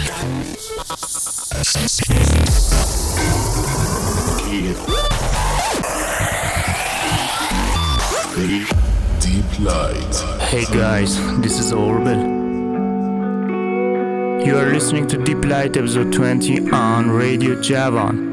Deep Light. Hey guys, this is Orbital. You are listening to Deep Light episode 20 on Radio Javan.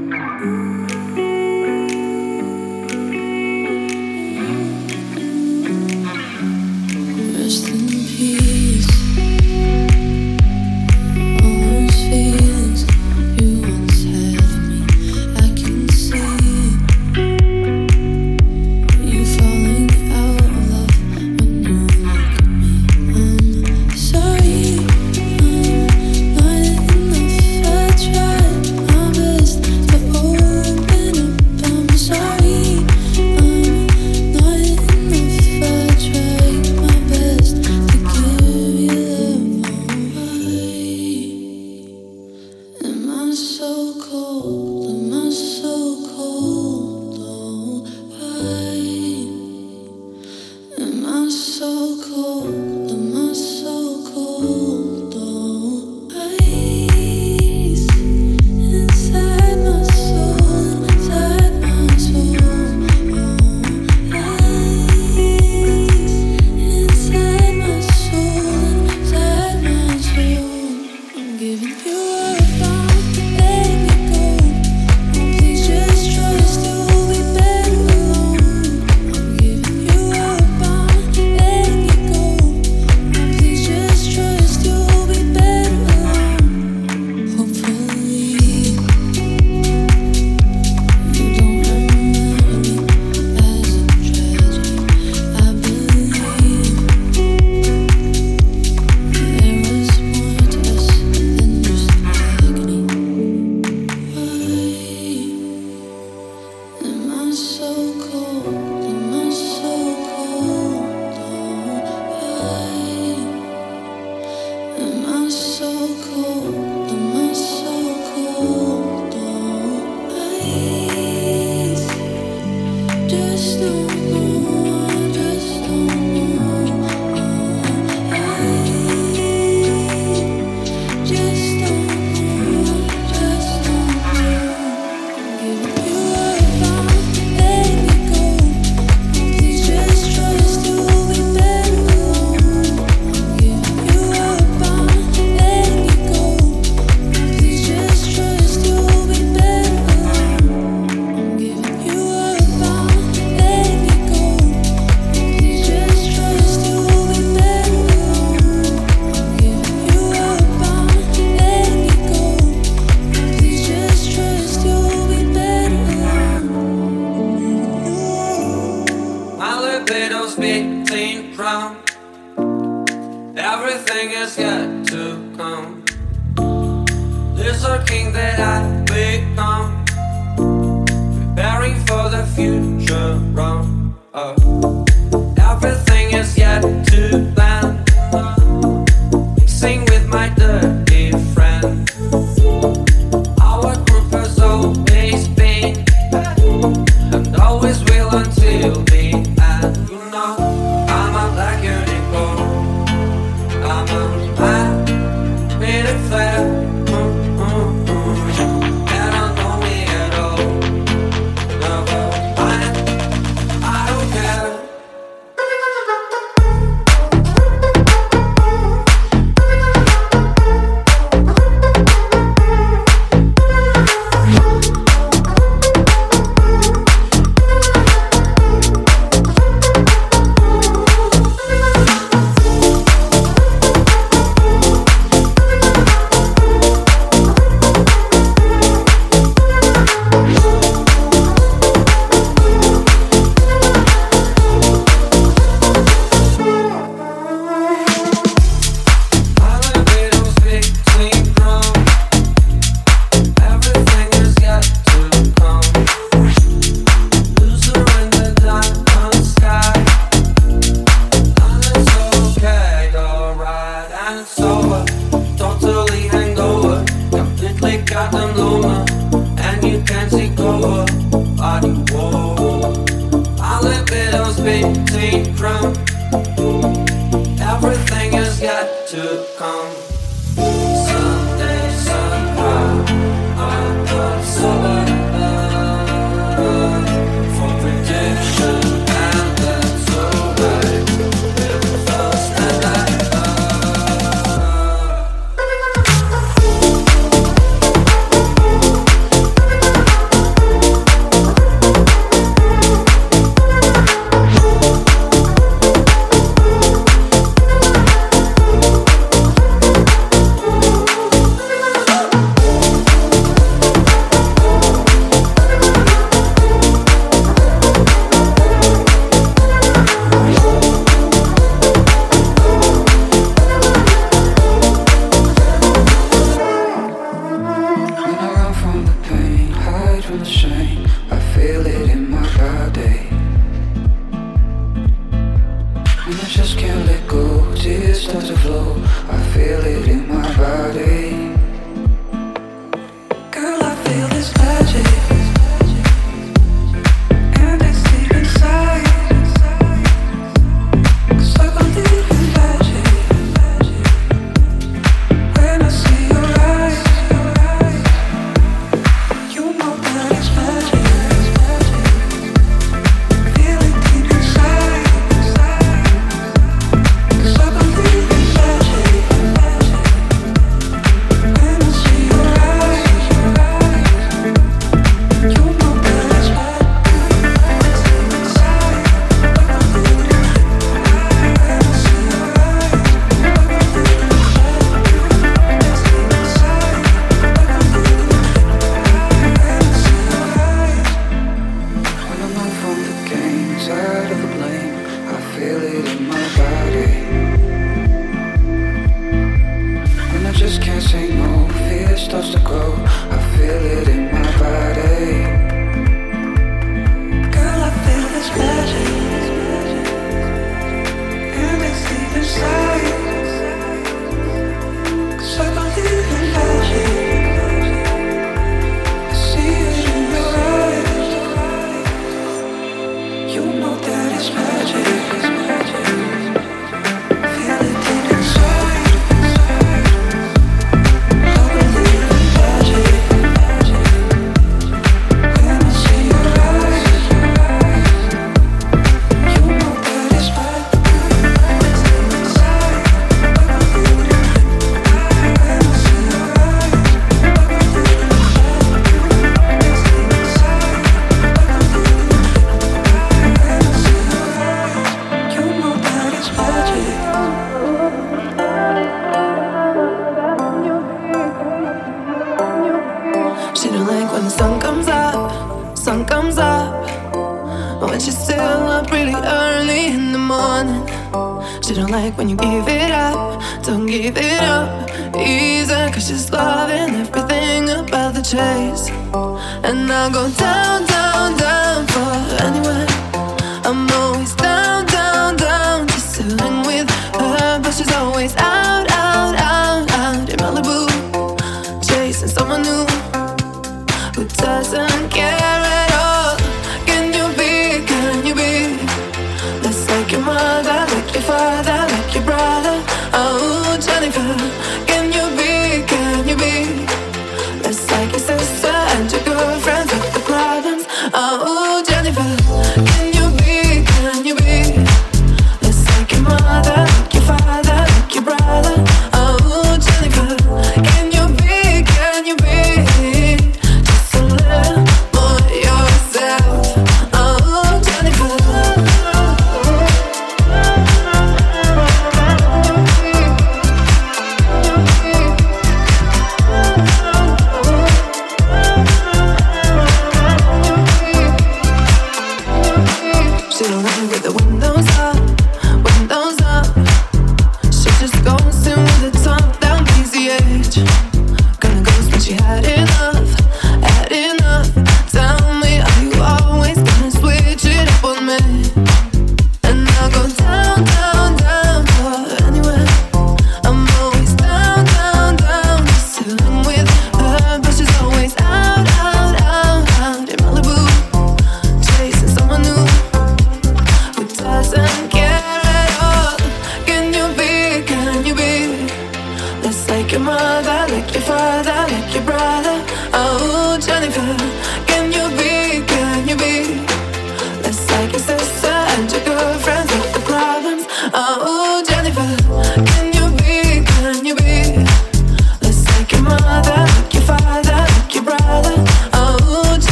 Everything has got to come someday. flow. I feel it in my body. Girl, I feel this magic.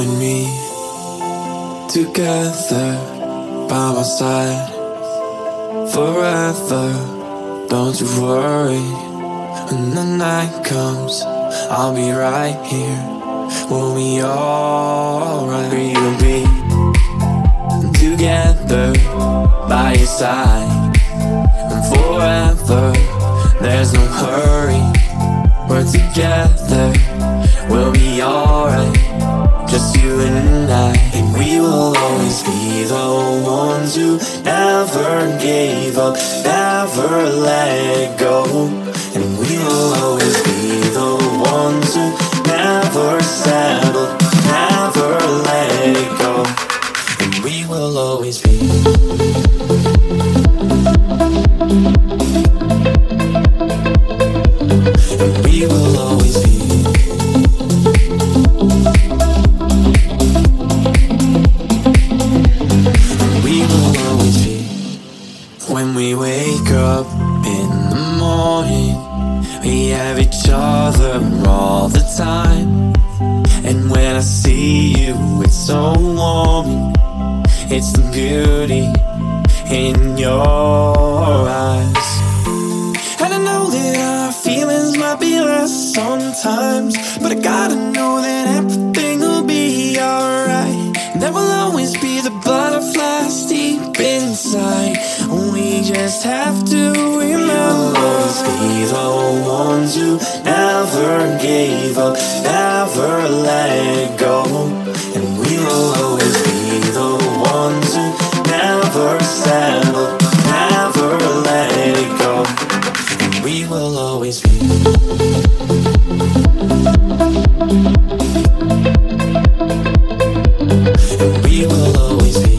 and me together by my side forever. Don't you worry. When the night comes, I'll be right here. We'll be alright. We'll be together by your side and forever. There's no hurry. We're together. We'll be alright. Just you and I. And we will always be the ones who never gave up, never let go. And we will always be the ones who never settle, never let go. And we will always be. And we will always be. When we wake up in the morning, we have each other all the time. And when I see you, it's so warm. It's the beauty in your eyes. And I know that our feelings might be less sometimes, but I gotta know that everything will be alright. There will always be the butterflies deep inside. We just have to remember, always be the ones who never gave up, never let go. And we will always be the ones who never settle, never let it go. And we will always be. And we will always be.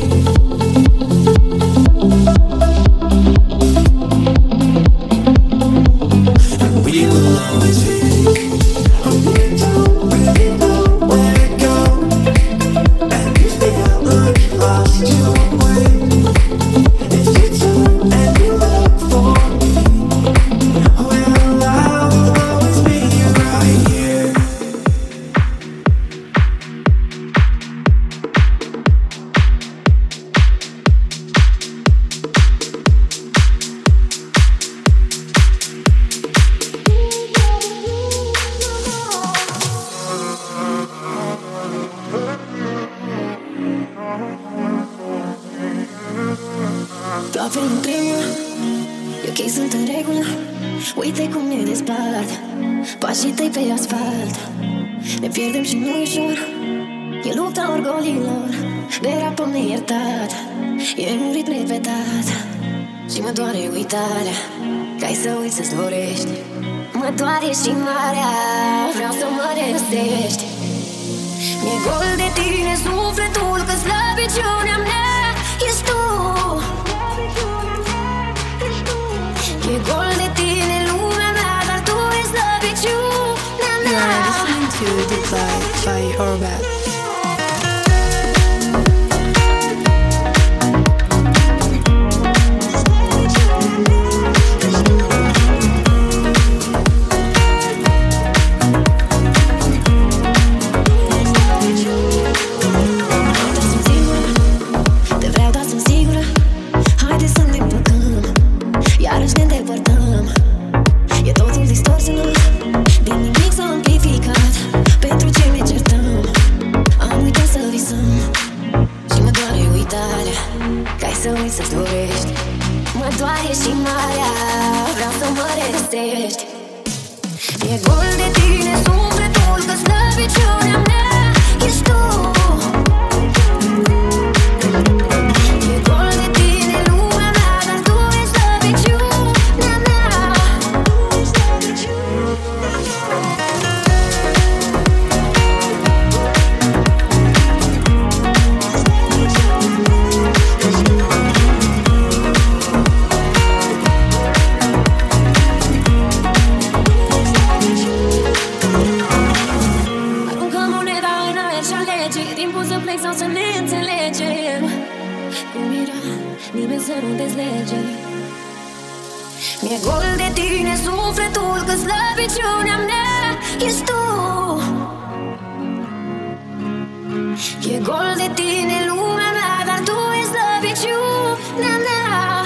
And we will always be. And you don't really know where to go, and you feel like you lost your way. If you turn and you look for me, well, I will always be right here. Ploaie în tremur, eu ok, sunt în regulă. Uite cum ne despart pașii tăi pe asfalt. Ne pierdem și nu ușor, e lupta orgolilor. De rapăm neiertat, e un ritm repetat. Și mă doare uitarea, că ai să uiți să-ți dorești. Mă doare și marea, vreau să mă răstești. Mi-e gol de tine sufletul, că slăbiciunea mea ești tu. E gol de tine lumea mea, dar tu ești slăbiciunea mea. You are listening to Deploy by Orbat. Mi-e gol de tine sufletul, că slăbiciunea mea ești tu. E gol de tine lumea mea, dar tu e slăbiciunea mea.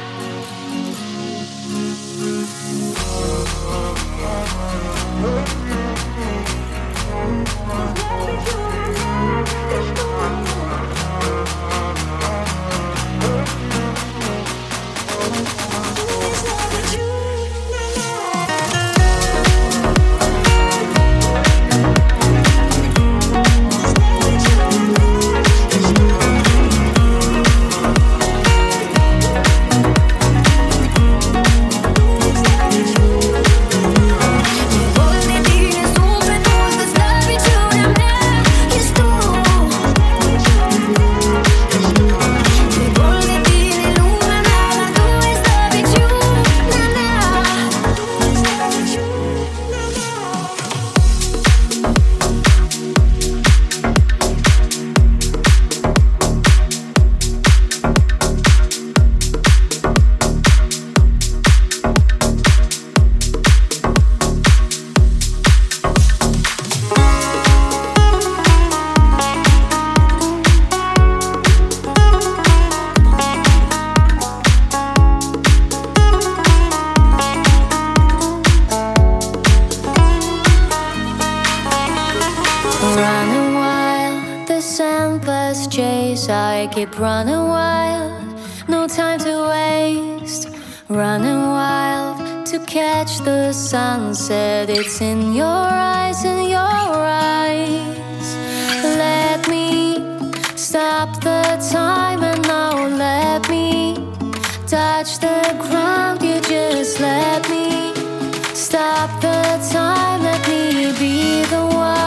Keep running wild, no time to waste. Running wild to catch the sunset. It's in your eyes, in your eyes. Let me stop the time and now let me touch the ground. You just let me stop the time. Let me be the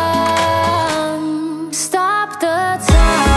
one. Stop the time.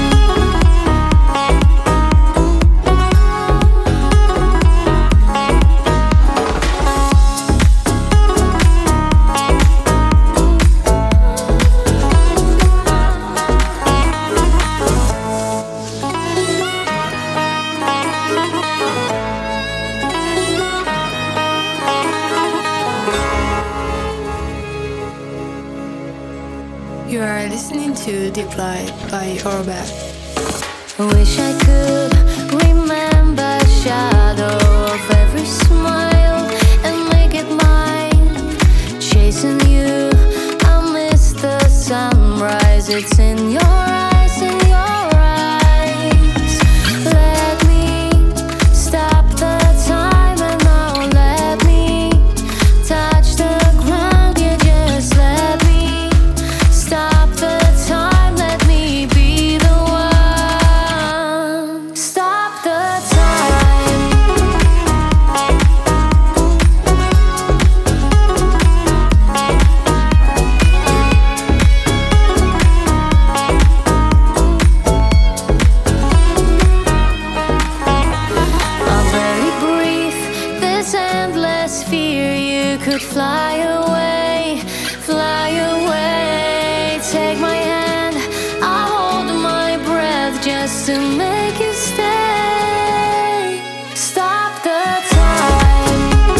You are listening to Deep Light by Orbit. Wish I could remember shadow of every smile and make it mine. Chasing you, I miss the sunrise. It's in your eyes, in your eyes. Let me stop the time and now let me touch the ground. You just let me stop the time. Let me be the one. Stop the time. I'll very brief this endless fear. You could fly away, fly away. Take my hand, I'll hold my breath just to make you stay. Stop the time.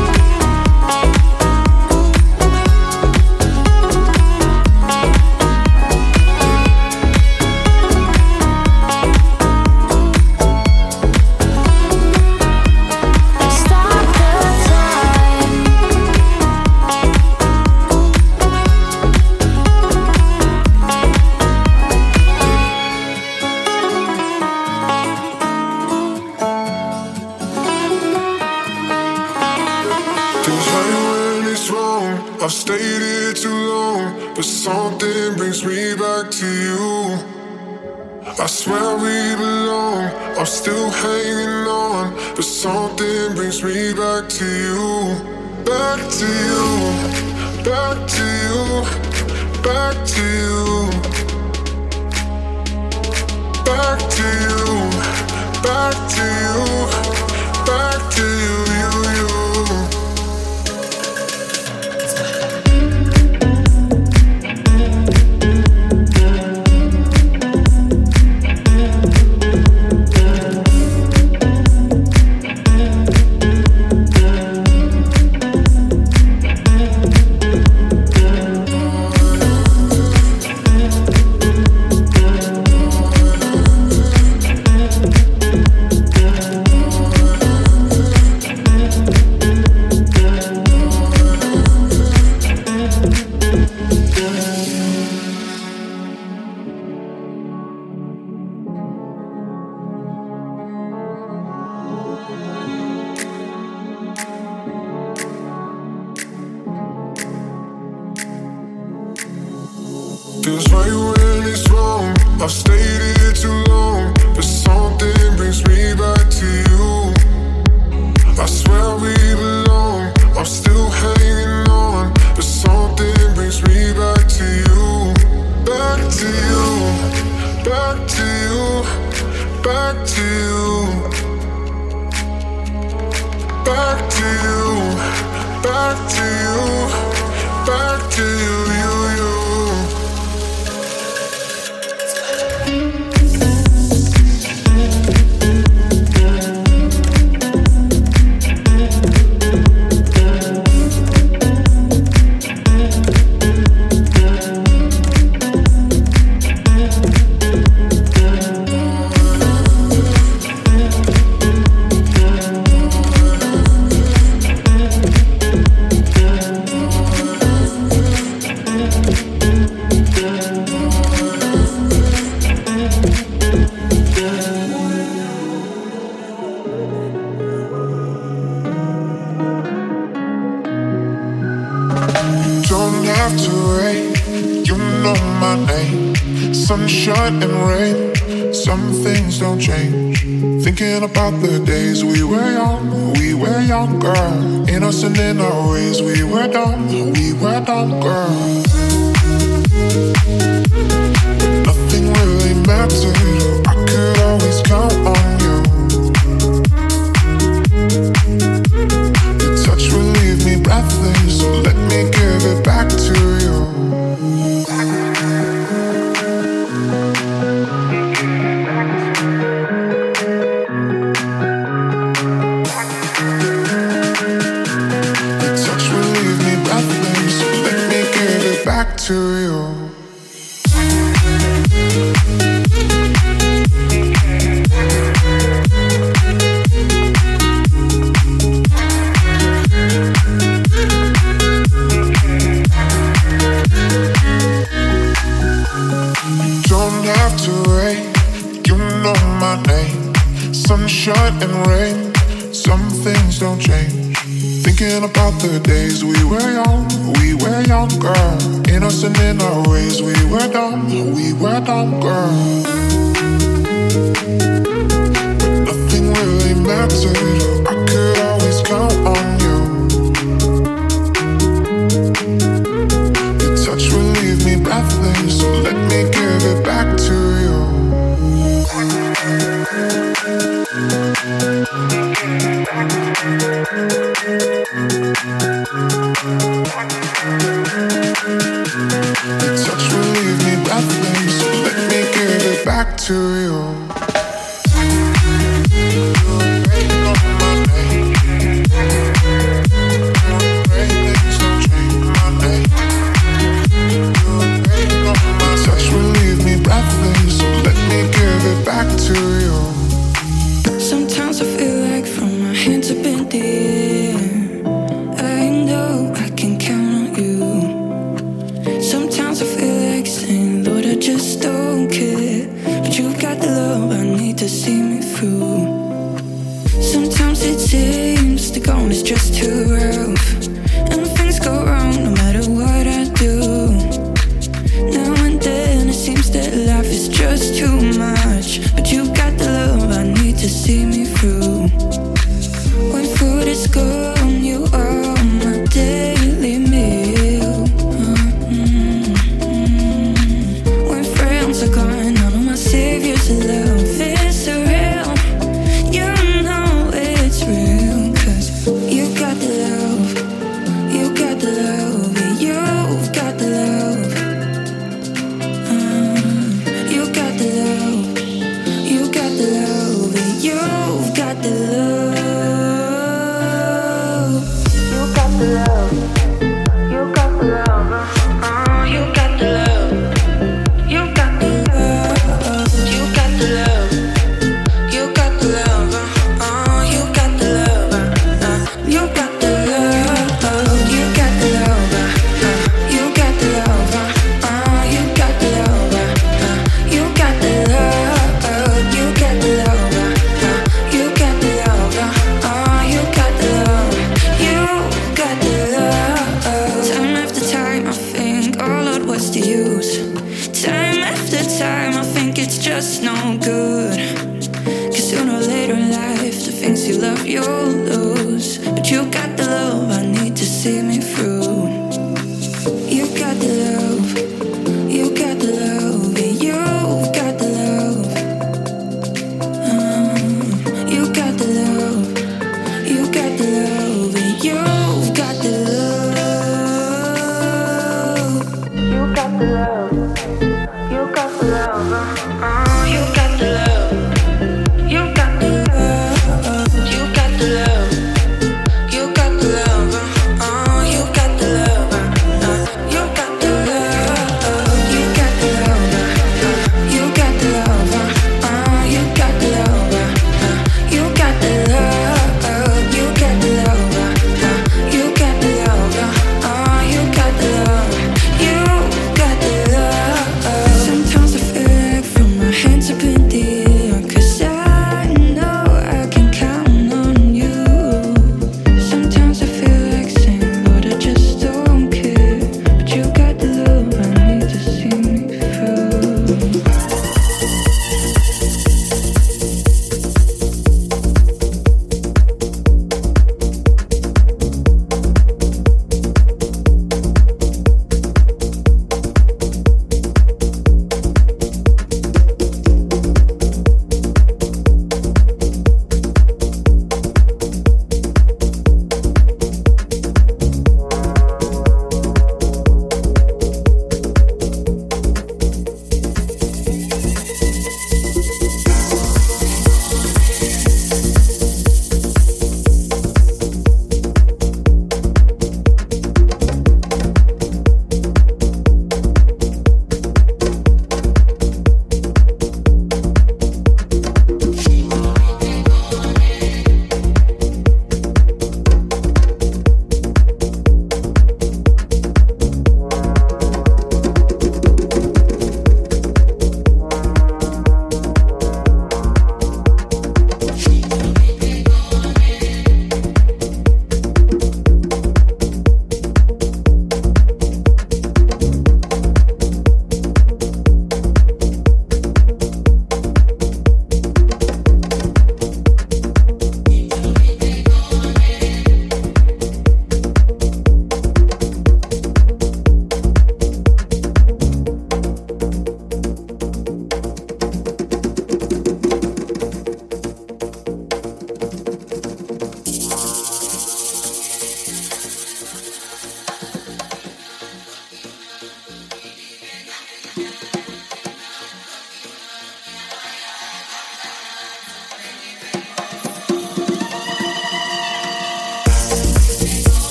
Stop the time. Feels right when it's wrong. I've stayed here too long, but something brings me back to you. I swear we belong. I'm still hanging on, but something brings me back to you. Back to you, back to you, back to you, back to you, back to you, back to you, you, you. Feels right when it's wrong. I've stayed here too long, but something brings me back to you. I swear we belong. I'm still hanging on, but something brings me back to you. Back to you, back to you, back to you, back to you, back to you, back to you, you. Sunshine and rain, some things don't change. Thinking about the days we were young, girl. Innocent in our ways, we were dumb, girl. Nothing really mattered, I could always count on you. Your touch will leave me breathless, so let me give it back to you. To you. Don't have to wait, you know my name. Sunshine and rain, some things don't change. Thinking about the days we were young, girl. Innocent in our ways, we were dumb, girl. But nothing really mattered, I could always count on you. Your touch will leave me breathless, so let me give it back to you. Your touch will leave me breathless, so let me give it back to you. Touch will leave me breathless, so let me give it back to you. Sometimes I feel like from my hands up in the air, I know I can count on you. Sometimes I feel like saying, Lord, I just don't care, but you've got the love I need to see me through. Sometimes it seems the going is just too rough, and things go wrong no matter what I do. Now and then it seems that life is just too much, but you've got the love I need to see me through. When food is gone, you are my daily meal. When friends are gone, none of my saviors are love is surreal. You know it's real, 'cause you got the love, you got the love, you've got the love. You got the love, you got the love, you've got the love. You got the love, you got the love, you got the love, you got the love, you got the love, you got the love, you got the love, you got the love, you got the love.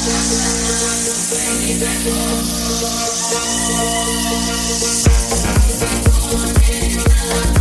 Baby,